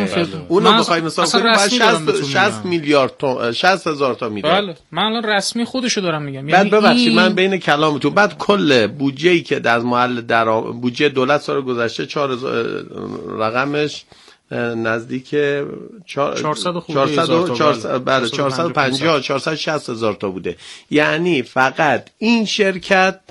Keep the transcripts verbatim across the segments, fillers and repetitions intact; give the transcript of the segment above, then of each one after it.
اونو بخوایم حساب کنیم بعد شصت میلیارد تا شصت هزار تا میلیارد. بله من الان رسمی خودشو دارم میگم. بعد یعنی ببخشید این... من بین کلامتون بعد کل بودجه‌ای که در محل در بودجه دولت سال گذشته چهار رقمش نزدیک چهارصد و چهارصد و پنجاه چهارصد و شصت هزار تا بوده. یعنی فقط این شرکت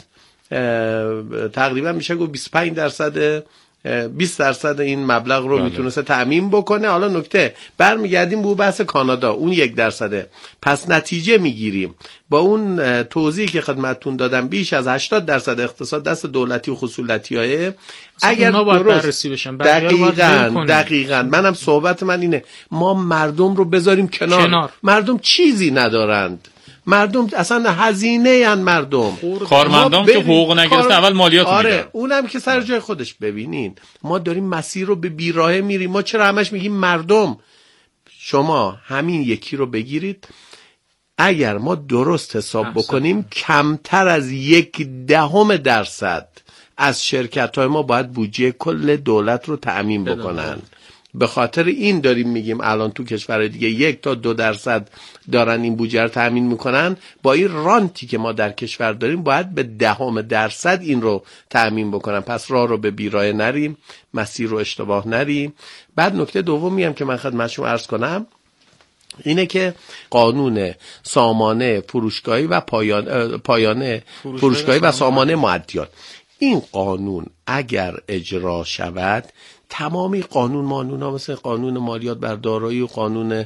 تقریبا میشه گفت بیست و پنج درصد بیست درصد این مبلغ رو میتونسته تأمین بکنه. حالا نکته برمیگردیم به بحث کانادا، اون یک درصده. پس نتیجه میگیریم با اون توضیحی که خدمتتون دادم بیش از هشتاد درصد اقتصاد دست دولتی و خصولتی‌های اگر درست دقیقاً دقیقاً منم صحبت من اینه ما مردم رو بذاریم کنار, کنار. مردم چیزی ندارند، مردم اصلا هزینه ان مردم کارمندان که حقوق نگرفته اول مالیات میدن. آره اونم که سر جای خودش. ببینین ما داریم مسیر رو به بیراهه میریم. ما چرا همش میگیم مردم؟ شما همین یکی رو بگیرید، اگر ما درست حساب بکنیم کمتر از یک دهم درصد از شرکت های ما باید بودجه کل دولت رو تأمین بکنن. به خاطر این داریم میگیم الان تو کشورهای دیگه یک تا دو درصد دارن این بودجه رو تأمین میکنن. با این رانتی که ما در کشور داریم باید به دهم درصد این رو تأمین بکنن. پس راه رو به بیراه نریم، مسیر رو اشتباه نریم. بعد نکته دومی هم که من خدمت شما عرض کنم اینه که قانون سامانه فروشگاهی و پایان پایانه فروشگاهی و سامانه معدیات، این قانون اگر اجرا شود تمامی قانون مانونا مثل قانون مالیات بر دارایی و قانون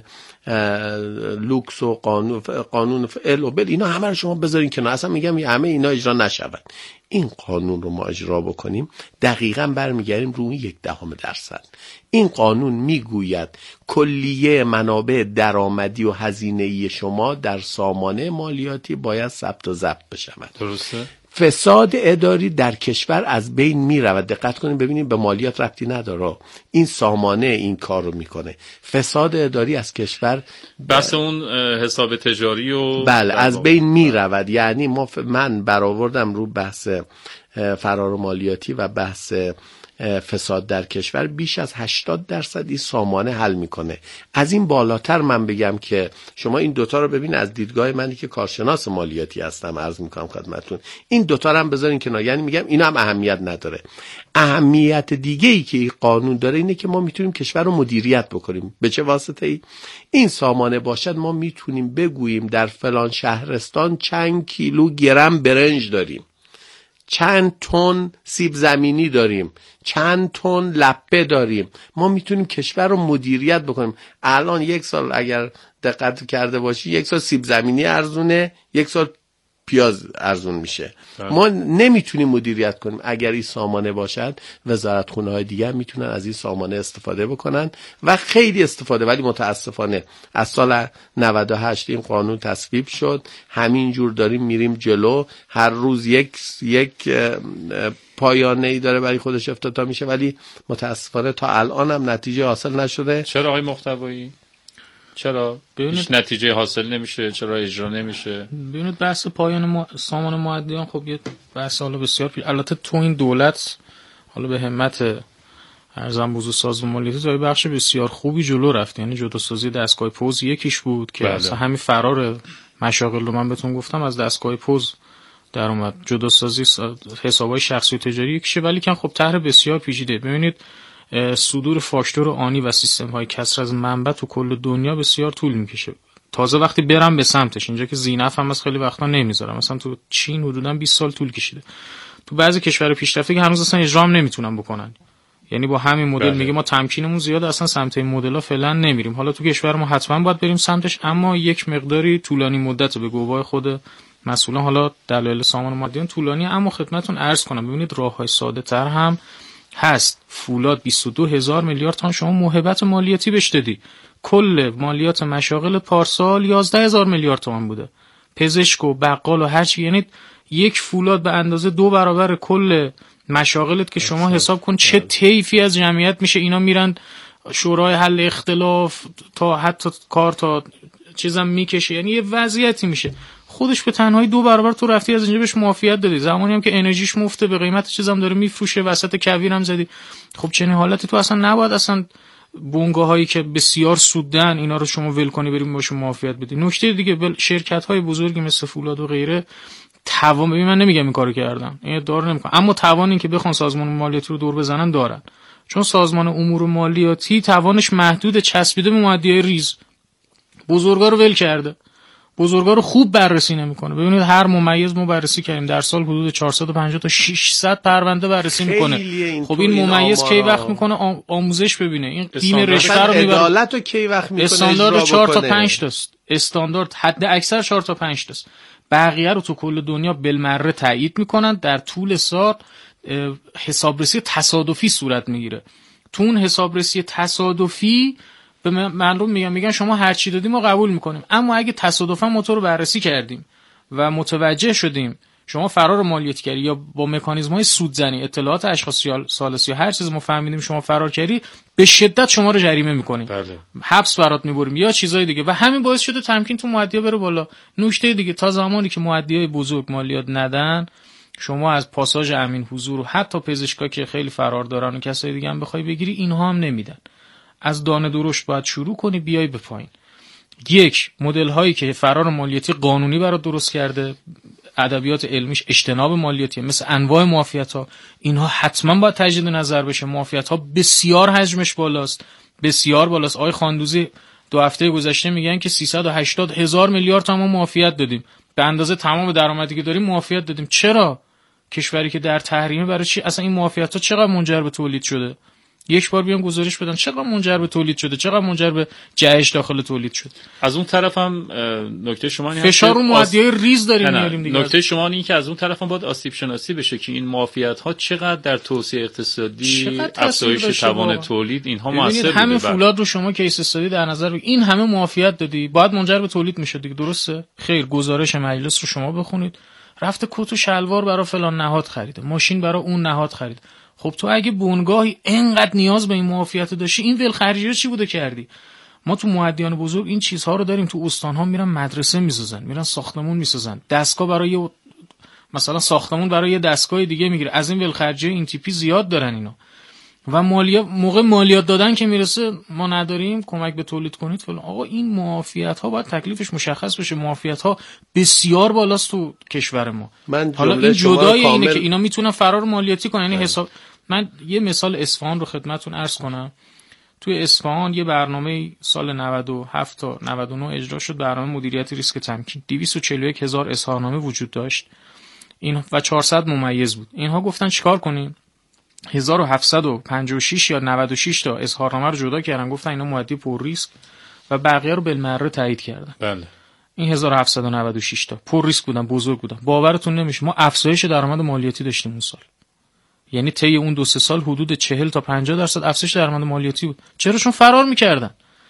لوکس و قانون قانون ال و بل اینا همه رو شما بذارین کنار. اصلا میگم همه اینا اجرا نشود. این قانون رو ما اجرا بکنیم دقیقاً برمیگردیم روی یک دهم درصد. این قانون میگوید کلیه منابع درآمدی و هزینه‌ای شما در سامانه مالیاتی باید ثبت و ضبط بشود. درسته؟ فساد اداری در کشور از بین می رود. دقت کنید ببینید به مالیات ربطی نداره، این سامانه این کار رو میکنه. فساد اداری از کشور بس اون حساب تجاری و بله از بین می رود. یعنی ما ف... من برآوردم رو بحث فرار مالیاتی و بحث فساد در کشور بیش از هشتاد درصد این سامانه حل میکنه. از این بالاتر من بگم که شما این دوتا رو ببین از دیدگاه منی که کارشناس مالیاتی هستم عرض میکنم خدمتتون، این دوتا رو هم بذارین کنار. یعنی میگم اینا هم اهمیت نداره. اهمیت دیگه ای که این قانون داره اینه که ما میتونیم کشور رو مدیریت بکنیم. به چه واسطه ای؟ این سامانه باشد ما میتونیم بگوییم در فلان شهرستان چند کیلو گرم برنج داریم، چند تن سیب زمینی داریم، چند تن لپه داریم. ما میتونیم کشور رو مدیریت بکنیم. الان یک سال اگر دقت کرده باشی یک سال سیب زمینی ارزونه، یک سال پیاز ارزون میشه. ما نمیتونیم مدیریت کنیم. اگر این سامانه باشد وزارتخونه های دیگه میتونن از این سامانه استفاده بکنن و خیلی استفاده. ولی متاسفانه از سال نود و هشت این قانون تصویب شد، همینجور داریم میریم جلو. هر روز یک یک پایانه ای داره برای خودش افتتاح میشه، ولی متاسفانه تا الان هم نتیجه حاصل نشده. چرا آقای محتوایی؟ چرا هیچ نتیجه حاصل نمیشه؟ چرا اجرا نمیشه؟ ببینید بحث پایان ما... سامان معدیان خب یه بحث حالا بسیار پی... البته تو این دولت حالا به همت ارزم بزرگ سازمان مالیاتی تا بخش بسیار خوبی جلو رفت. یعنی جداسازی دستگاه پوز یکیش بود که اصلا همین فرار مشاغل رو من بهتون گفتم از دستگاه پوز در اومد. جداسازی حسابای شخصی و تجاری یکیشه، ولی کن خب طرح بسیار پیچیده. ببینید صدور فاکتور آنی و سیستم های کسر از منبع تو کل دنیا بسیار طول میکشه. تازه وقتی برم به سمتش، اینجا که زینف هم از خیلی وقتا نمیذارم، مثلا تو چین حدودا بیست سال طول کشیده. تو بعضی کشور پیشرفته که هنوز اصلا اجرا هم نمیتونن بکنن. یعنی با همین مدل بله. میگه ما تمکینمون زیاد، اصلا سمت این مدل‌ها فعلا نمیریم. حالا تو کشور ما حتما باید بریم سمتش، اما یک مقداری طولانی مدته. به گواه خود مسئولان حالا دلایل سامان مادیان طولانی، اما خدمتتون عرض کنم ببینید راه‌های ساده‌تر هم هست. فولاد بیست و دو هزار میلیارد تومان شما موهبت مالیاتی بهش دادی. کل مالیات مشاغل پارسال یازده هزار میلیارد تومان بوده. پزشک و بقال و هر چی، یعنی یک فولاد به اندازه دو برابر کل مشاغلت که شما حساب کن چه طیفی از جمعیت میشه. اینا میرن شورای حل اختلاف تا حتی کار تا چیزام میکشه، یعنی یه وضعیتی میشه. خودش به تنهایی دو برابر تو رفتی از اینجا بهش معافیت دادی، زمانی هم که انرژیش مفته به قیمت چیزام داره میفروشه، وسط کویر هم زدی. خب چنین حالتی تو اصلا نباید اصلا بنگاه هایی که بسیار سودن اینا رو شما ول کنی بریم باشون معافیت بدی. نکته دیگه شرکت های بزرگی مثل فولاد و غیره توان، ببین من نمیگم این کارو کردن، این ادعا رو نمیکنم، اما توان این که بخوان سازمان مالیاتی رو دور بزنن دارن، چون سازمان امور مالیاتی توانش محدود، چسبیده به مادیای ریز، بزرگا رو ول کرده، بزرگا رو خوب بررسی نمیکنه. ببینید هر ممیز ما بررسی کردیم در سال حدود چهارصد و پنجاه تا ششصد پرونده بررسی میکنه. خب این ممیز کی وقت میکنه آموزش ببینه، این قیم رشته رو میبره، عدالت رو کی وقت میکنه، استاندارد چهار تا پنج تاست، استاندارد حد اکثر چهار تا پنج تاست، بقیه رو تو کل دنیا بالمره تایید میکنن. در طول سال حسابرسی تصادفی صورت میگیره. تو اون حسابرسی تصادفی به مردم میگن میگن شما هر چی دادی ما قبول میکنیم، اما اگه تصادفا ما تو رو بررسی کردیم و متوجه شدیم شما فرار مالیاتی کردی یا با مکانیزم‌های سودزنی اطلاعات اشخاص ثالث یا هر چیز ما فهمیدیم شما فرار کردی، به شدت شما رو جریمه میکنیم، بله. حبس برات میبریم یا چیزای دیگه، و همین باعث شده تمکین تو مؤدی‌ها بره بالا. نکته دیگه تا زمانی که مؤدی‌های بزرگ مالیات ندن، شما از پاساژ امین حضور و حتی پزشکا که خیلی فرار دارن و کسای دیگه هم بخوای بگیری، اینها هم نمیدن. از دانه درشت باید شروع کنی بیای به پایین. یک، مدل هایی که فرار مالیاتی قانونی برات درست کرده، ادبیات علمیش اجتناب مالیاتی، مثل انواع معافیت ها، اینها حتما باید تجدید نظر بشه. معافیت ها بسیار حجمش بالاست، بسیار بالاست. آقای خاندوزی دو هفته گذشته میگن که سیصد و هشتاد هزار میلیارد تومان معافیت دادیم، به اندازه تمام درآمدی که داریم معافیت دادیم. چرا؟ کشوری که در تحریمه برای چی اصلا این معافیت ها چقدر منجر به تولید شده؟ یک بار بیان گزارش بدن چقدر منجر به تولید شده، چقدر منجر به جهش داخل تولید شد. از اون طرف هم نکته شما این فشار رو مؤدیای ریز داریم میاریم دیگه. نکته شما این که از اون طرف هم باید آسیب شناسی بشه که این معافیت ها چقدر در توسعه اقتصادی، افزایش توان تولید اینها موثر بوده. همین فولاد رو شما کیس استادی در نظر بگیرید، این همه معافیت دادی باید منجر به تولید میشد دیگه، درسته؟ خیر، گزارش مجلس رو شما بخونید، رفته کت و شلوار برای فلان نهاد خریده، ماشین برای اون نهاد خرید. خب تو اگه بنگاهی انقدر نیاز به این معافیت داشتی، این ولخرجی رو چی بوده کردی؟ ما تو مؤدیان بزرگ این چیزها رو داریم. تو استان‌ها میرن مدرسه میسازن، میرن ساختمون میسازن، دستگاه برای مثلا ساختمون برای یه دستگاه دیگه میگیره. از این ولخرجی این تیپی زیاد دارن اینا. و مالیات، موقع مالیات دادن که میرسه ما نداریم کمک به تولید کنید فلان. آقا این معافیت ها باید تکلیفش مشخص بشه. معافیت ها بسیار بالاست تو کشور ما. من حالا این جدای اینه که اینا میتونن فرار مالیاتی کنن، یعنی حساب. من یه مثال اصفهان رو خدمتتون عرض کنم. توی اصفهان یه برنامه سال نود و هفت تا نود و نه اجرا شد، برنامه مدیریت ریسک تمکین. دویست و چهل و یک هزار اظهارنامه وجود داشت این و چهارصد ممیز بود. اینها گفتن چیکار کنیم؟ هزار و هفتصد و پنجاه و شش یا نود و شش تا اظهارنامه رو جدا کردن، گفتن اینا مؤدی پر ریسک و بقیه رو بالمره تایید کردن. بله. این هزار و هفتصد و نود و شش تا پر ریسک بودن، بزرگ بودن. باورتون نمیشه ما افزایش درآمد مالیاتی داشتیم اون سال. یعنی طی اون دو سه سال حدود چهل تا پنجاه درصد افزایش درآمد مالیاتی بود. چرا؟ چون فرار می‌کردن.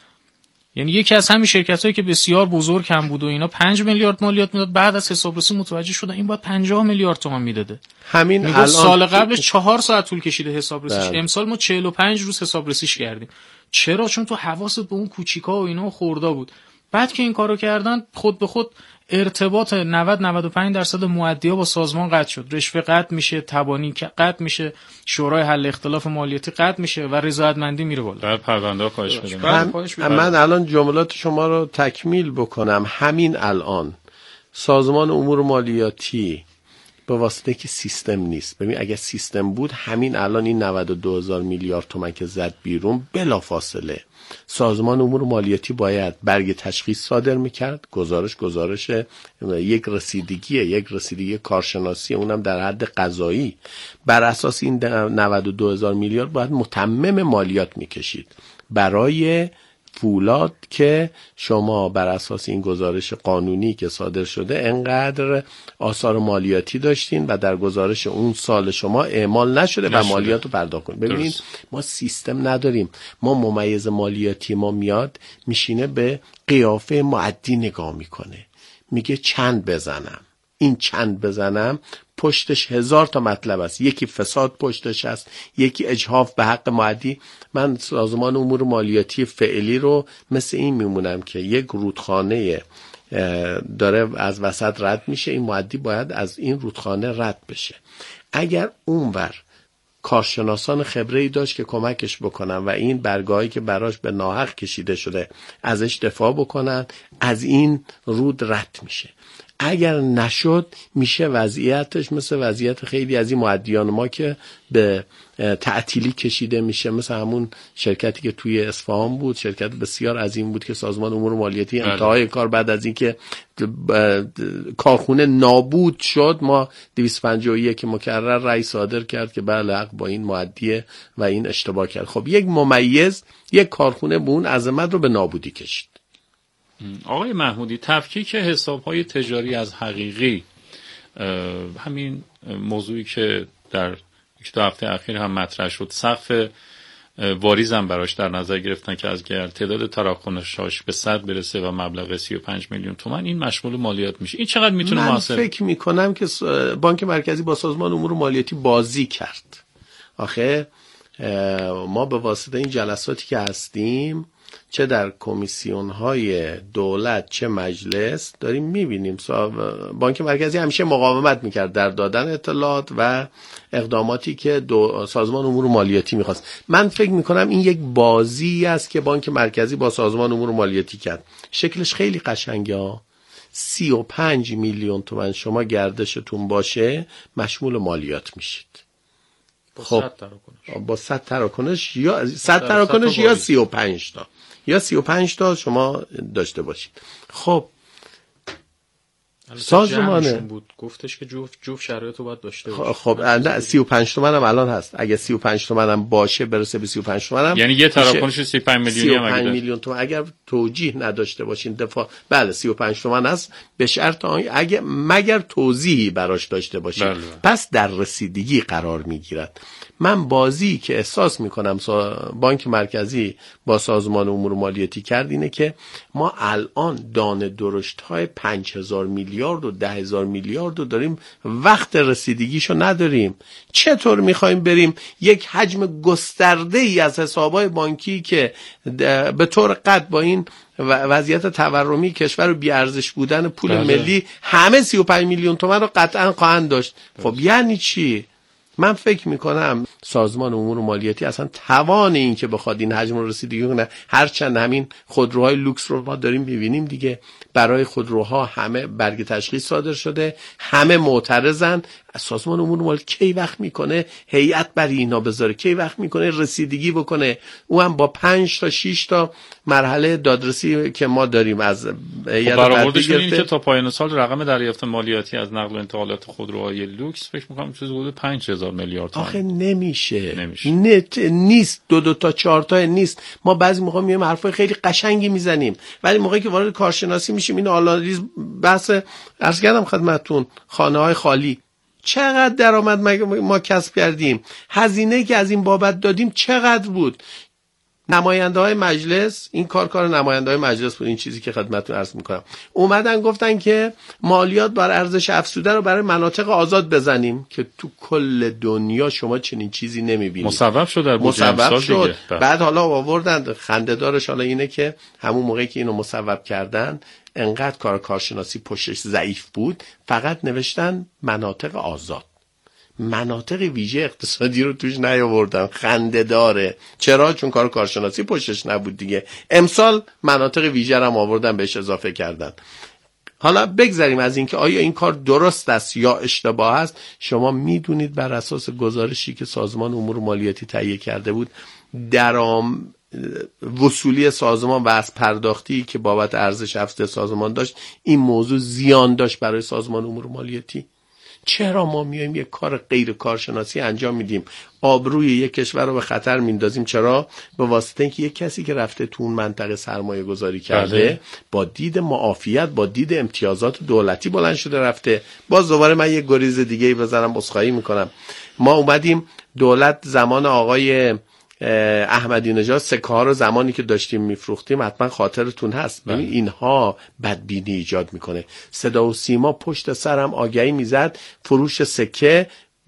یعنی یکی از همین شرکتایی که بسیار بزرگ هم بود و اینا پنج میلیارد مالیات میداد، بعد از حسابرسی متوجه شدن این باید پنجاه میلیارد تومان میداده. همین الان سال قبلش چهار ساعت طول کشیده حسابرسیش، امسال ما چهل و پنج روز حسابرسیش کردیم. چرا؟ چون تو حواست به اون کوچیکا و اینا خوردا بود. بعد که این کارو کردن خود به خود ارتباط نود نود و پنج درصد مؤدی‌ها با سازمان قطع شد. رشوه قطع میشه، تبانی قطع میشه، شورای حل اختلاف مالیاتی قطع میشه و رضایتمندی میره بالا. در پرونده کاهش پیدا می‌کنه. من الان جملات شما رو تکمیل بکنم. همین الان سازمان امور مالیاتی به واسطه که سیستم نیست. ببین اگه سیستم بود همین الان این نود و دو هزار میلیارد تومان که زد بیرون بلافاصله سازمان امور مالیاتی باید برگ تشخیص صادر میکرد. گزارش گزارش یک رسیدگیه، یک رسیدگی کارشناسی، اونم در حد قضایی. بر اساس این نود و دو هزار میلیارد باید متمم مالیات میکشید برای فولاد که شما بر اساس این گزارش قانونی که صادر شده انقدر آثار مالیاتی داشتین و در گزارش اون سال شما اعمال نشده, نشده. و مالیات رو پرداخت کنید. ببینید ما سیستم نداریم. ما ممیز مالیاتی ما میاد میشینه به قیافه مؤدی نگاه میکنه، میگه چند بزنم. این چند بزنم پشتش هزار تا مطلب است. یکی فساد پشتش است، یکی اجحاف به حق مؤدی. من سازمان امور مالیاتی فعلی رو مثل این میمونم که یک رودخانه داره از وسط رد میشه، این مؤدی باید از این رودخانه رد بشه. اگر اونور کارشناسان خبره‌ای داشت که کمکش بکنن و این برگاهی که براش به ناحق کشیده شده ازش دفاع بکنن، از این رود رد میشه. اگر نشد میشه وضعیتش مثل وضعیت خیلی از این مؤدیان ما که به تعطیلی کشیده میشه، مثل همون شرکتی که توی اصفهان بود، شرکت بسیار عظیم بود که سازمان امور مالیاتی انتهای کار بعد از این که کارخونه نابود شد، ما دویست و پنجاه و یک مکرر رأی صادر کرد که بله حق با این مؤدیه و این اشتباه کرد. خب یک ممیز یک کارخونه به اون عظمت رو به نابودی کشید. آقای محمودی، تفکیک حساب‌های تجاری از حقیقی، همین موضوعی که در یک دو هفته اخیر هم مطرح شد، سقف واریز هم براش در نظر گرفتن که از اگر تعداد تراکنش‌هاش به صد برسه و مبلغ سی و پنج میلیون تومان این مشمول مالیات میشه. این چقدر میتونه موثر؟ من فکر میکنم که بانک مرکزی با سازمان امور مالیاتی بازی کرد. آخه ما به واسطه این جلساتی که هستیم، چه در کمیسیون‌های دولت چه مجلس، داریم می‌بینیم بانک مرکزی همیشه مقاومت می‌کرد در دادن اطلاعات و اقداماتی که دو سازمان امور مالیاتی می‌خواست. من فکر می‌کنم این یک بازی است که بانک مرکزی با سازمان امور مالیاتی کرد. شکلش خیلی قشنگه ها. سی و پنج میلیون تومان شما گردشتون باشه مشمول مالیات میشید. خب با صد تراکنش یا صد تراکنش یا سی و پنج تا یا سی و پنج تا شما داشته باشید. خب سازمانه بود گفتش که جفت جفت شرایط رو باید داشته باشه. خب نه سی و پنج تومن هم الان هست. اگه سی و پنج تومن هم باشه برسه به سی و پنج تومن هم، یعنی یه تراکنش سی و پنج میلیونی هم اگه میلیون تومن اگر توجیه نداشته باشین دفاع، بله سی و پنج تومن هست، به شرط اگه مگر توضیحی براش داشته باشین، بله. پس در رسیدگی قرار میگیرد. من بازی که احساس میکنم بانک مرکزی با سازمان امور مالیاتی کرد اینه که ما الان دانه درشت های پنج هزار میلیارد و ده هزار میلیارد رو داریم، وقت رسیدگیشو نداریم. چطور میخوایم بریم یک حجم گسترده ای از حسابهای بانکی که به طور قطع با این وضعیت تورمی کشور و بیارزش بودن پول بله. ملی همه سی و پنج میلیون تومان رو قطعا خواهند داشت. خب یعنی چی؟ من فکر میکنم سازمان امور مالیاتی اصلا توان این که بخواد این حجم رو رسیدگی کنه، هرچند همین خودروهای لوکس رو ما داریم میبینیم دیگه، برای خودروها همه برگ تشخیص صادر شده، همه معترضن. سازمان امور مالیاتی کی وقت میکنه هیئت برای اینا بذاره، کی وقت میکنه رسیدگی بکنه، او هم با پنج تا شش تا مرحله دادرسی که ما داریم از هیئت برآوردش این که تا پایان سال رقم دریافت مالیاتی از نقل و انتقالات خودروهای لوکس فکر میکنم چیزی حدود پنج هزار میلیارد تومان. آخه نمیشه, نمیشه. نت نیست، دو دو تا چهار تا نیست. ما بعضی موقع میایم حرفای خیلی قشنگی میزنیم، ولی موقعی که وارد کارشناسی میشیم این آنالیز بحث عرض کردم خدمتتون، خانه های خالی چقدر درآمد ما کسب کردیم، هزینه‌ای که از این بابت دادیم چقدر بود. نماینده های مجلس، این کار کار نماینده های مجلس بود، این چیزی که خدمتتون عرض میکنم، اومدن گفتن که مالیات بر ارزش افزوده رو برای مناطق آزاد بزنیم که تو کل دنیا شما چنین چیزی نمیبینید. مصوب شد در بودجه امسال شد. بعد حالا آوردن خنده‌دارش حالا اینه که همون موقعی که اینو مصوب کردن انقدر کار کارشناسی پشتش ضعیف بود، فقط نوشتن مناطق آزاد، مناطق ویژه اقتصادی رو توش نیاوردن. خنده داره. چرا؟ چون کار کارشناسی پشتش نبود دیگه. امسال مناطق ویژه هم آوردن بهش اضافه کردن. حالا بگذاریم از اینکه آیا این کار درست است یا اشتباه است. شما میدونید بر اساس گزارشی که سازمان امور مالیاتی تهیه کرده بود، درام وصولی سازمان و از پرداختی که بابت ارزش افزوده سازمان داشت، این موضوع زیان داشت برای سازمان امور مالیاتی. چرا ما میایم یک کار غیر کارشناسی انجام میدیم، آبروی یک کشور رو به خطر میندازیم؟ چرا؟ به واسطه اینکه یک کسی که رفته تو اون منطقه سرمایه گذاری کرده بله. با دید معافیت، با دید امتیازات دولتی بلند شده رفته. باز دوباره من یک گریز دیگه ای بزنم، عذرخواهی میکنم. ما اومدیم دولت زمان آقای احمدی نژاد سکه ها رو زمانی که داشتیم میفروختیم، حتما خاطرتون هست، ببین اینها بدبینی ایجاد میکنه. صدا و سیما پشت سرم آگهی میزد فروش سکه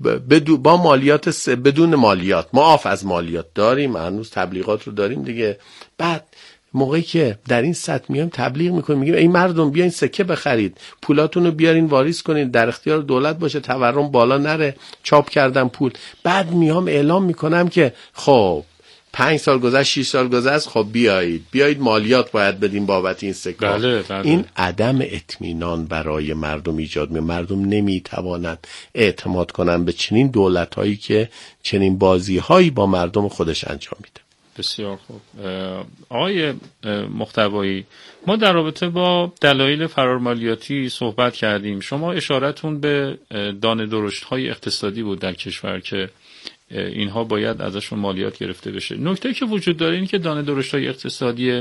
با مالیات س... بدون مالیات، معاف از مالیات. داریم هنوز تبلیغات رو داریم دیگه. بعد موقعی که در این سطح میایم تبلیغ میکنیم میگیم ای مردم بیاین سکه بخرید، پولاتون رو بیارین واریز کنین، در اختیار دولت باشه، تورم بالا نره، چاپ کردن پول. بعد میام اعلام میکنم که خب پنج سال گذشت، شش سال گذشت، خب بیایید بیایید مالیات باید بدیم بابت این سکه. بله، بله. این عدم اطمینان برای مردم ایجاد می. مردم نمیتوانند اعتماد کنند به چنین دولت‌هایی که چنین بازی‌هایی با مردم خودش انجام میده. بسیار خوب. آقای محتوایی، ما در رابطه با دلایل فرارمالیاتی صحبت کردیم. شما اشارتون به دانه درشت‌های اقتصادی بود در کشور که اینها باید ازشون مالیات گرفته بشه. نکته که وجود داره این که دانه درشت‌های اقتصادی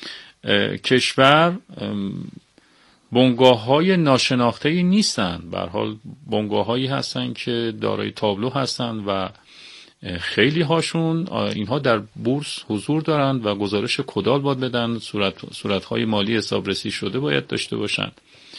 کشور بنگاه‌های ناشناخته‌ای نیستن. به هر حال بنگاه‌هایی هستن که دارای تابلو هستن و خیلی هاشون اینها در بورس حضور دارند و گزارش کدال باید بدن، صورت صورت‌های مالی حسابرسی شده باید داشته باشن.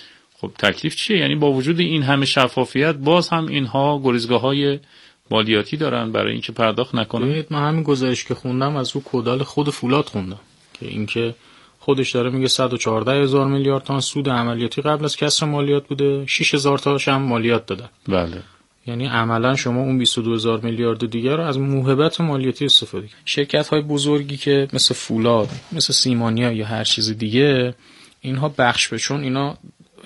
خب تکلیف چیه؟ یعنی با وجود این همه شفافیت باز هم اینها گریزگاه‌های مالیاتی دارن برای اینکه پرداخت نکنن. من همین گزارش که خوندم از رو کدال خود فولاد خوندم که اینکه خودش داره میگه صد و چهارده هزار میلیارد تومان سود عملیاتی قبل از کسر مالیات بوده، شش هزار تاش هم مالیات دادن. بله. یعنی عملا شما اون بیست و دو هزار میلیارد دیگه رو از موهبت مالیاتی استفاده کنید. شرکت‌های بزرگی که مثل فولاد، مثل سیمانیا یا هر چیز دیگه، اینها بخش بشون اینا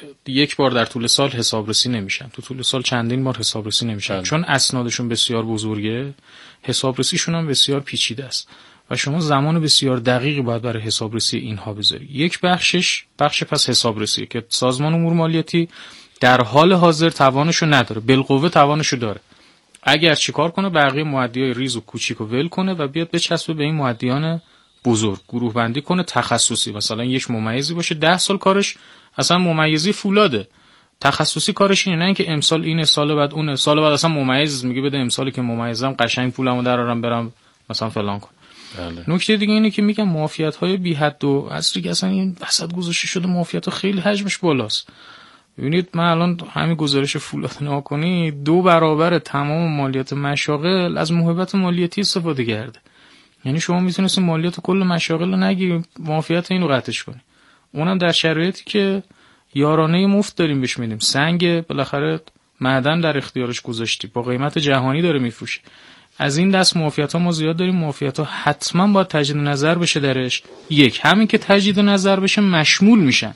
یک بار در طول سال حسابرسی نمیشن، تو طول سال چندین بار حسابرسی نمیشن. بله. چون اسنادشون بسیار بزرگه، حسابرسیشون هم بسیار پیچیده است و شما زمان بسیار دقیقی باید برای حسابرسی اینها بذاری. یک بخشش بخش پس حسابرسی که سازمان امور مالیاتی در حال حاضر توانشو نداره، بالقوه توانشو داره. اگر چیکار کنه بقیه مؤدیای ریز و کوچیک رو ول کنه و بیاد بچسبه به این مؤدیان بزرگ، گروه بندی کنه تخصصی. مثلا یک ممیزی باشه ده سال کارش اصلا ممیزی فولاده، تخصصی کارش اینه، نه اینکه امسال اینه سال بعد اونه، سال بعد اصلا ممیز میگه بده امسالی که ممیزم قشنگ پولمو درارم برم مثلا فلان کنم. بله. نکته دیگه اینه که میگم معافیت‌های بی حد و اصلی که اصلا این وسط گذاشته شده معافیت‌ها خیلی حجمش بالاست. ببینید من الان همین گزارش فولاد نگاه کنید دو برابر تمام مالیات مشاغل از موهبت مالیاتی استفاده کرده. یعنی شما میتونید مالیات کل مشاغل رو نگیرید، معافیت اینو قطعش کنید. اونم در شرایطی که یارانه مفت داریم بهش میدیم. سنگ بالاخره معدن در اختیارش گذاشتی، با قیمت جهانی داره میفروشه. از این دست معافیت‌ها ما زیاد داریم. معافیت‌ها حتما باید تجدید نظر بشه درش. یک همین که تجدید نظر بشه مشمول میشن.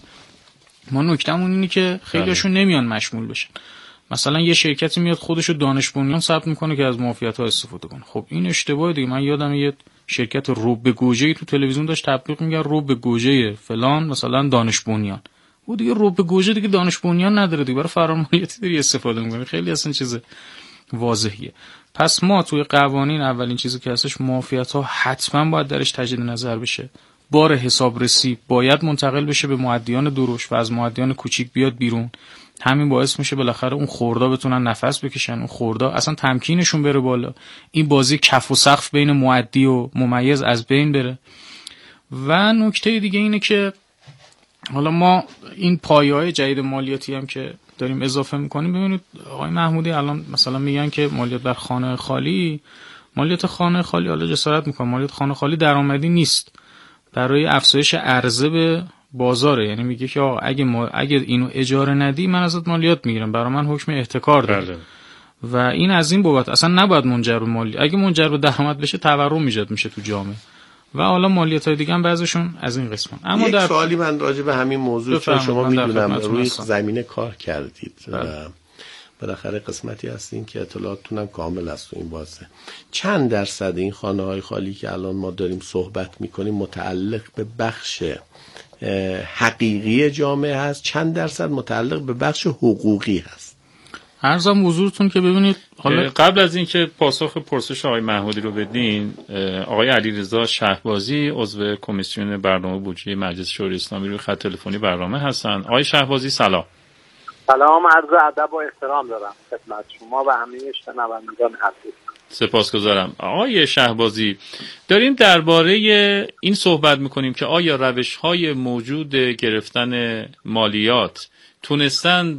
ما نکتهمون اینه که خیلیشون نمیان مشمول بشن. مثلا یه شرکتی میاد خودشو دانش بنیان ثبت میکنه که از معافیت‌ها استفاده کنه. خب این اشتباهه دیگه. من یادم یه شرکت روب گوجه‌ای تو تلویزیون داشت تبلیغ می‌کرد روب گوجه فلان مثلا دانش بنیان. و دیگه روب گوجه دیگه دانش بنیان نداره دیگه، برای فرامالیاتی داری استفاده می‌کنه. خیلی اصلا چیز واضحیه. پس ما توی قوانین اولین چیزی که هستش معافیت‌ها حتما باید درش تجدید نظر بشه. بار حسابرسی باید منتقل بشه به مؤدیان درشت و از مؤدیان کوچیک بیاد بیرون. همین باعث میشه بالاخره اون خوردا بتونن نفس بکشن، اون خوردا اصلا تمکینشون بره بالا، این بازی کف و سقف بین مؤدی و ممیز از بین بره. و نکته دیگه اینه که حالا ما این پایه‌های جدید مالیاتی هم که داریم اضافه میکنیم، ببینید آقای محمودی الان مثلا میگن که مالیات بر خانه خالی، مالیات خانه خالی حالا جسارت میکنم، مالیات خانه خالی درآمدی نیست، برای افزایش عرضه به بازاره. یعنی میگه که اگه ما اگه اینو اجاره ندی من ازت مالیات میگیرم، برای من حکم احتکار داره. بله. و این از این بابت اصلا نباید منجر به مالی، اگه منجر به درآمد بشه تورم ایجاد میشه تو جامعه. و حالا مالیات‌های دیگه هم بعضیشون از این قسمن. اما یک در سوالی من راجع به همین موضوع، چون شما میدونم روی زمینه کار کردید و بالاخره قسمتی هستین که اطلاعاتتونم کامل است تو این بحثه. چند درصد این خانه‌های خالی که الان ما داریم صحبت میکنیم متعلق به بخش حقیقی جامعه هست، چند درصد متعلق به بخش حقوقی هست؟ عرضم حضورتون که ببینید حالا قبل از اینکه پاسخ پرسش آقای محمودی رو بدین، آقای علیرضا شهبازی عضو کمیسیون برنامه بودجه مجلس شورای اسلامی روی خط تلفنی برنامه هستن. آقای شهبازی سلام. سلام، عرض ادب و احترام دارم خدمت شما و همه شنوندگان عزیز. سپاسگزارم. آقای شهبازی، داریم درباره این صحبت میکنیم که آیا روش‌های موجود گرفتن مالیات تونستن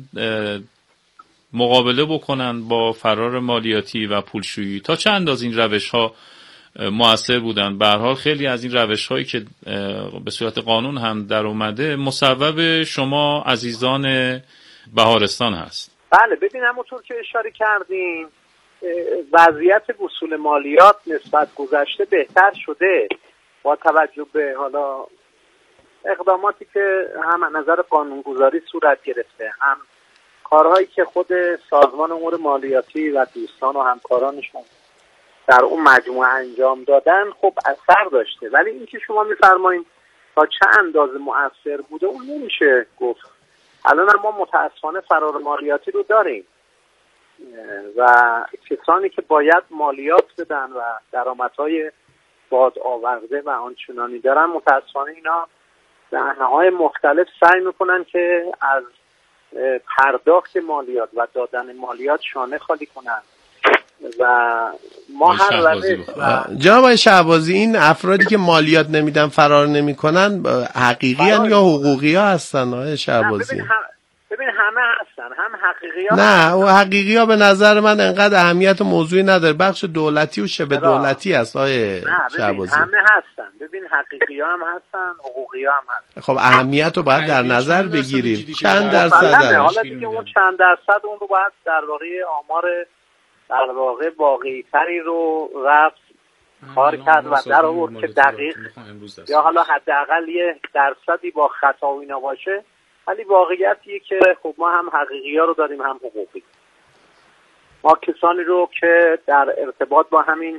مقابله بکنن با فرار مالیاتی و پولشویی؟ تا چه اندازه این روش‌ها مؤثر بودن. به هر حال خیلی از این روش‌هایی که به صورت قانون هم در اومده مصوب شما عزیزان بهارستان هست. بله ببین همونطور که اشاره کردیم وضعیت وصول مالیات نسبت گذشته بهتر شده با توجه به حالا اقداماتی که هم از نظر قانونگذاری صورت گرفته، هم کارهایی که خود سازمان امور مالیاتی و دوستان و همکارانشون در اون مجموعه انجام دادن خب اثر داشته. ولی این که شما میفرمایید تا چه اندازه مؤثر بوده اون نمیشه گفت. الان ما متاسفانه فرار مالیاتی رو داریم و کسانی که باید مالیات بدن و درآمدهای باد آورده و آنچنانی دارن متاسفانه اینا دهنه‌های مختلف سعی میکنن که از پرداخت مالیات و دادن مالیات شانه خالی کنن و ما هر روش جناب آقای شهبازی این افرادی که مالیات نمیدن فرار نمیکنن حقیقی هن یا حقوقی ها هستن آقای شهبازی؟ ببین همه هستن، هم حقیقی ها نه و حقیقی ها به نظر من انقدر اهمیت و موضوعی نداره، بخش دولتی و شبه دولتی هست آقای شهبازی. همه هستن، ببین حقیقی ها هم هستن حقوقی ها هم هستن. خب اهمیت رو باید در نظر بگیریم. چند درصد حالا دیگه اون چند درصد اون رو باید در واقع آمار در واقع واقعی تری رو رفت کار کرد و در آورد که دقیق یا حالا حداقل یه درصدی با خطا و اینا باشه. ولی واقعیتیه که خب ما هم حقیقی ها رو داریم هم حقوقی. ما کسانی رو که در ارتباط با همین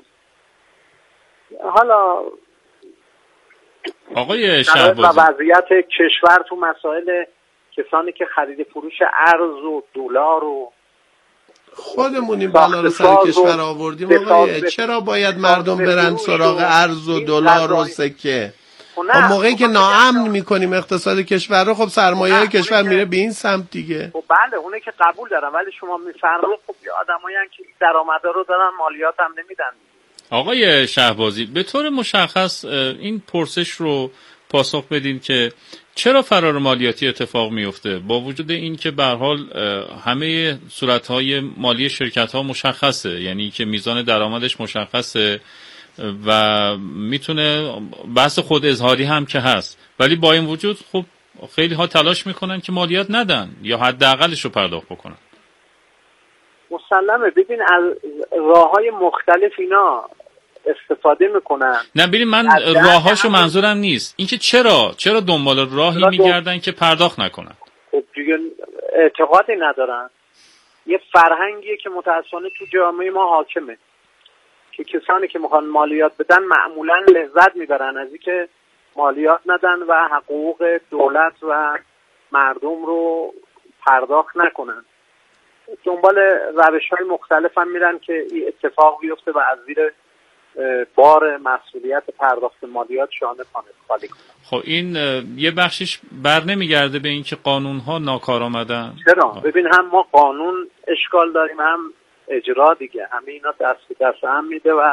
حالا آقای شهبازی و وضعیت کشور تو مسائل کسانی که خرید فروش ارز و دلار و خودمون این بلا رو سر کشور آوردیم آقای. چرا باید مردم برن سراغ ارز و دلار و سکه؟ خب موقعی که ناامن میکنیم اقتصاد کشور رو خب سرمایه کشور میره به این سمت دیگه. خب بله اونه که قبول دارم ولی شما میفرمایید خب آدمایی که درآمدا رو دارن مالیات هم نمیدن. آقای شهبازی به طور مشخص این پرسش رو پاسخ بدین که چرا فرار مالیاتی اتفاق میفته با وجود این که به هر حال همه صورت‌های مالی شرکت‌ها مشخصه، یعنی که میزان درآمدش مشخصه و میتونه بحث خود اظهاری هم که هست، ولی با این وجود خب خیلی ها تلاش میکنن که مالیات ندن یا حداقلش رو پرداخت بکنن. مسلمه ببین از راه‌های مختلف اینا استفاده میکنن. نه ببین من راهاشو منظورم نیست، اینکه چرا چرا دنبال راهی میگردن که پرداخت نکنن. خب دیگه اعتقادی ندارن. یه فرهنگیه که متأسفانه تو جامعه ما حاکمه که کسانی که میخوان مالیات بدن معمولا لذت میبرن از اینکه مالیات ندن و حقوق دولت و مردم رو پرداخت نکنن. دنبال روش‌های مختلف هم میرن که این اتفاق بیفته و از زیر بار مسئولیت پرداخت مالیات شانه خالی کنن. خب این یه بخشش بر نمیگرده به اینکه قانون‌ها ناکار آمدن؟ چرا؟ ببین هم ما قانون اشکال داریم هم اجرا دیگه، همه اینا دست به دست هم میده و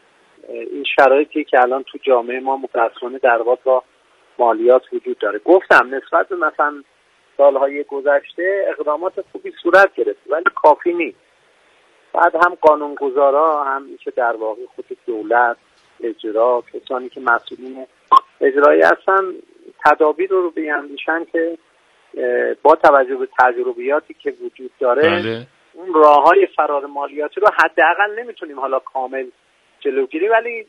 این شرایطی که الان تو جامعه ما متأسفانه در واقع با مالیات وجود داره. گفتم نسبت به مثلا سالهای گذشته اقدامات خوبی صورت گرفت ولی کافی نیست. بعد هم قانونگذارا هم که در واقع خود دولت اجرا کسانی که مسئولین اجرایی هستن تدابیر رو بیاندیشن که با توجه به تجربیاتی که وجود داره بله. اون راه‌های فرار مالیاتی رو حداقل نمیتونیم حالا کامل جلوگیری ولی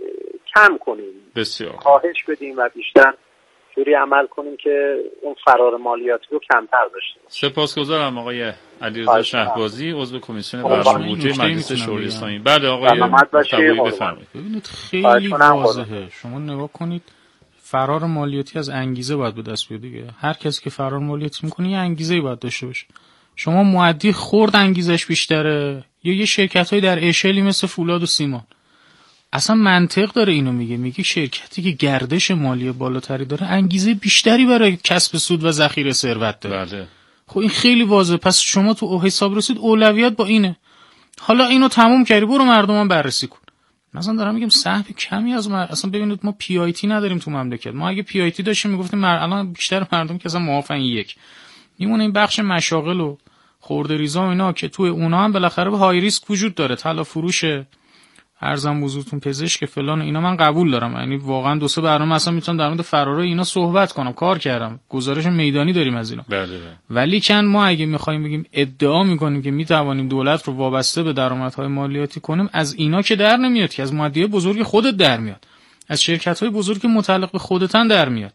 کم کنیم. بسیار کاهش بدیم و بیشتر جوری عمل کنیم که اون فرار مالیاتی رو کمتر داشته باشیم. سپاسگزارم آقای علیرضا شهبازی عضو کمیسیون برنامه‌ریزی مجلس شورای اسلامی. بله آقای مطلبی بفرمایید. ببینید خیلی واضحه، شما نگاه کنید فرار مالیاتی از انگیزه باید به دست بیاد دیگه. هر کسی که فرار مالیاتی میکنه یه انگیزه‌ای باید داشته باشه. شما مؤدی خرد انگیزش بیشتره یا یه شرکت‌های در اشلی مثل فولاد و سیمان؟ اصلا منطق داره اینو میگه، میگه شرکتی که گردش مالی بالاتری داره انگیزه بیشتری برای کسب سود و ذخیره ثروت داره. بله. خب این خیلی واضحه. پس شما تو حساب رسید اولویت با اینه. حالا اینو تموم کردی برو مردمم بررسی کن. مثلا دارم میگم سهم کمی از مر... اصلا ببینید ما پی آی تی نداریم تو مملکت. ما اگه پی آی تی داشتیم میگفتیم مر... الان بیشتر مردم که اصلا موافقن یک میمونه این بخش مشاغل و خردریزا و اینا که توی اونا هم بالاخره به های ریسک وجود داره، طلا فروشه ارزم حضورتون پزشک فلان اینا من قبول دارم، یعنی واقعا دو سه برنامه اصلا میتونم در مورد فرار اینا صحبت کنم، کار کردم، گزارش میدانی داریم از اینا. بله بله. ولی کن ما اگه میخوایم بگیم ادعا میکنیم که میتوانیم دولت رو وابسته به درآمدهای مالیاتی کنیم، از اینا که در نمیاد، که از مادیه بزرگ خودت در میاد، از شرکت‌های بزرگ متعلق به خودتن در میاد.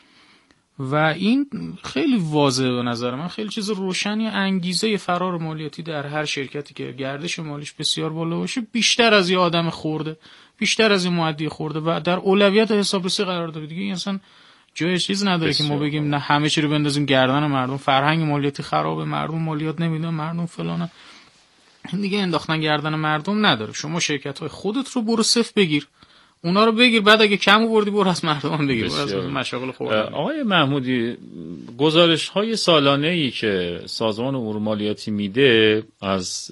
و این خیلی واضحه به نظر من، خیلی چیز روشنی. انگیزه فرار مالیاتی در هر شرکتی که گردش مالیش بسیار بالا باشه بیشتر از یه آدم خورده، بیشتر از این مؤدی خورده و در اولویت حسابرسی قرار داره دیگه. این اصلا جای چیز نداره بسیار. که ما بگیم نه همه چی رو بندازیم گردن مردم، فرهنگ مالیاتی خرابه، مردم مالیات نمیدن، مردم فلانه، این دیگه انداختن گردن مردم نداره. شما شرکت‌های خودت رو برو صفر بگیر، اونا رو بگیر، بعد اگه کم آوردی برو از مردم بگیر، برو از مشاغل خوردن. آقای محمودی، گزارش‌های سالانه‌ای که سازمان امور مالیاتی میده از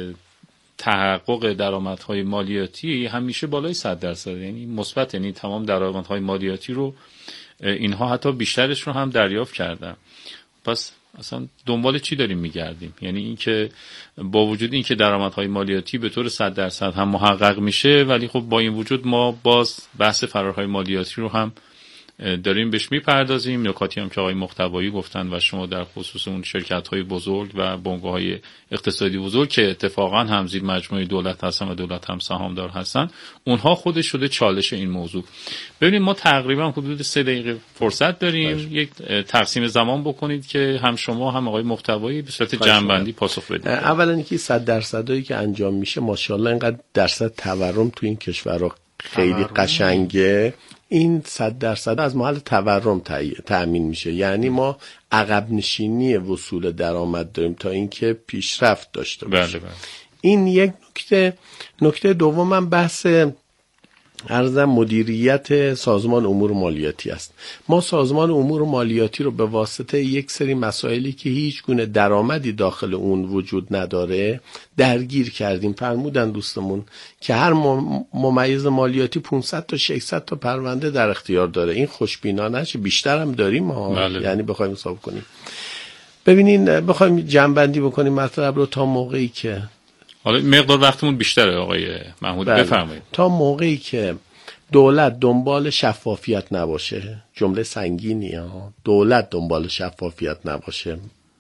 تحقق درآمدهای مالیاتی همیشه بالای صد درصد، یعنی مثبت، یعنی تمام درآمدهای مالیاتی رو اینها حتی بیشترش رو هم دریافت کردن. پس اصلا دنبال چی داریم میگردیم؟ یعنی این که با وجود این که درآمدهای مالیاتی به طور صد درصد هم محقق میشه، ولی خب با این وجود ما باز بحث فرارهای مالیاتی رو هم داریم بهش میپردازیم. نکاتی هم که آقای مختبایی گفتن و شما در خصوص اون شرکت‌های بزرگ و بنگاه‌های اقتصادی بزرگ که اتفاقا هم زیر مجموعه دولت هستن و دولت هم سهامدار هستن، اونها خودش شده چالش این موضوع. ببینید ما تقریبا حدود سه دقیقه فرصت داریم، باشه. یک تقسیم زمان بکنید که هم شما هم آقای مختبایی به صورت جمع‌بندی پاسخ بدید. اولا اینکه صد درصدایی که انجام میشه ماشاءالله اینقدر درصد تورم تو این کشورها خیلی تورم. قشنگه. این صد درصد از محل تورم تأمین میشه، یعنی ما عقب نشینی وصول درآمد داریم تا اینکه پیشرفت داشته باشیم. بله بله. این یک نکته. نکته دومم بحث عرضم مدیریت سازمان امور مالیاتی است. ما سازمان امور مالیاتی رو به واسطه یک سری مسائلی که هیچ گونه درآمدی داخل اون وجود نداره درگیر کردیم. فرمودن دوستمون که هر ممیز مالیاتی پانصد تا ششصد تا پرونده در اختیار داره. این خوشبینانه شه، بیشتر هم داریم ما، بله. یعنی بخوایم حساب کنیم. ببینین بخوایم جمع‌بندی بکنیم مطلب رو تا موقعی که حالا مقدار وقتمون بیشتره آقای محمود، بفرمایید. تا موقعی که دولت دنبال شفافیت نباشه، جمله سنگینیه ها، دولت دنبال شفافیت نباشه،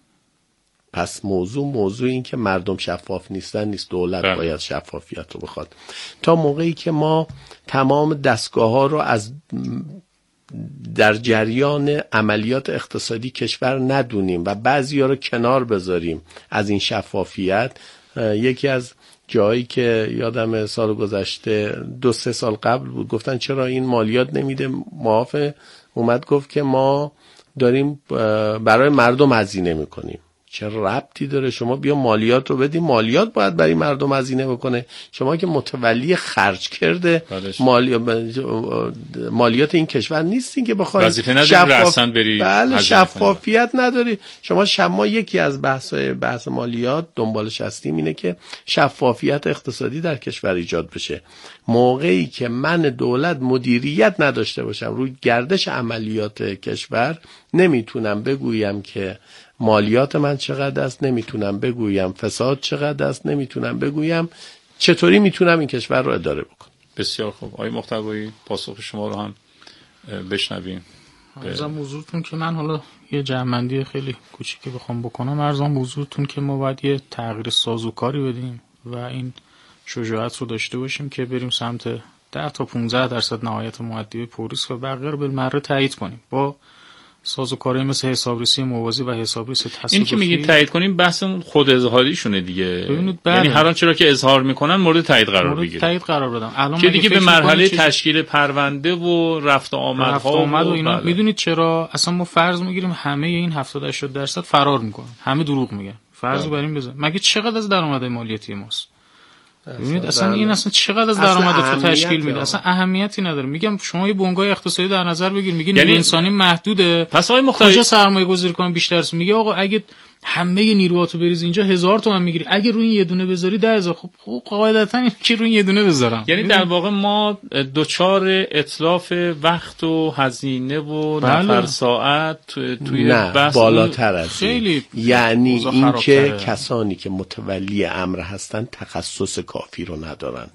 پس موضوع موضوع این که مردم شفاف نیستن نیست، دولت بله. باید شفافیت رو بخواد. تا موقعی که ما تمام دستگاه ها رو از در جریان عملیات اقتصادی کشور ندونیم و بعضی ها رو کنار بذاریم از این شفافیت. یکی از جایی که یادم سال گذشته دو سه سال قبل بود گفتن چرا این مالیات نمیده، معاف اومد گفت که ما داریم برای مردم هزینه میکنیم. چه ربطی داره؟ شما بیا مالیات رو بدیم، مالیات باید برای مردم هزینه بکنه. شما که متولی خرج کرده مالی... مالیات این کشور نیستین که بخواید شفاف... بله شفافیت نداری. شما شما یکی از بحث بحث مالیات دنبالش هستیم اینه که شفافیت اقتصادی در کشور ایجاد بشه. موقعی که من دولت مدیریت نداشته باشم روی گردش عملیات کشور، نمیتونم بگویم که مالیات من چقدر است، نمیتونم بگویم فساد چقدر است، نمیتونم بگویم چطوری میتونم این کشور رو اداره بکنم. بسیار خوب. آقای مختبایی پاسخ شما رو هم بشنویم. ارزم حضورتون که من حالا یه جمع‌بندی خیلی کوچیکی بخوام بکنم، ارزم حضورتون که ما باید یه تغییر سازوکاری بدیم و این شجاعت رو داشته باشیم که بریم سمت ده تا پانزده درصد نهایت مؤدی پولیس و بقیه رو بالمره تایید کنیم با سازوکارهای مثل حسابرسی موازی و حسابرسی تصادفی. این که میگید تایید کنیم بحث خود اظهاریشونه دیگه. یعنی هر آنچه را که اظهار میکنن مورد تایید قرار بگیره. مورد تایید قرار بدم. الان که دیگه به مرحله تشکیل پرونده و رفت و آمد رفت و آمد و اینا. میدونید چرا؟ اصلا ما فرض میگیریم همه این هفتاد هشتاد درصد فرار میکنن، همه دروغ میگن. فرض رو بر این بزن. مگه چقدر از درآمد مالیاتی ماست؟ ببینید اصلا این اصلا چقدر از درآمد تو تشکیل میده، اصلا اهمیتی نداره. میگم شما یه بنگاه اقتصادی در نظر بگیر، میگه نیروی یعنی انسانی محدوده، پس آقای مختار کجا سرمایه گذاری کنم بیشتر؟ میگه آقا اگه همه نیروهاتو بریز اینجا هزار تومن میگیری، اگه روی یه دونه بذاری ده هزار. خب خب قاعدتا این که روی یه دونه بذارم. یعنی در واقع ما دوچار اتلاف وقت و هزینه و بله. نفر ساعت توی نه بحث بالاتر از خیلی یعنی اینکه کسانی که متولی امر هستن تخصص کافی رو ندارن.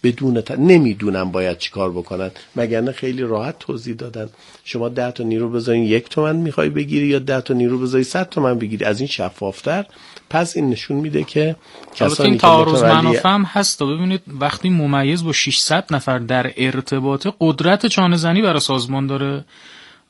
بدون ت... نمیدونن باید چی کار بکنن، مگر خیلی راحت توضیح دادن شما ده تا نیرو بذارین یک تومن میخوای بگیری یا ده تا نیرو بذاری صد تومن بگیری، از این شفافتر. پس این نشون میده که کسانی این که تعارض متولی... منافع هم هست. ببینید وقتی ممیز با ششصد نفر در ارتباط، قدرت چانه زنی برای سازمان داره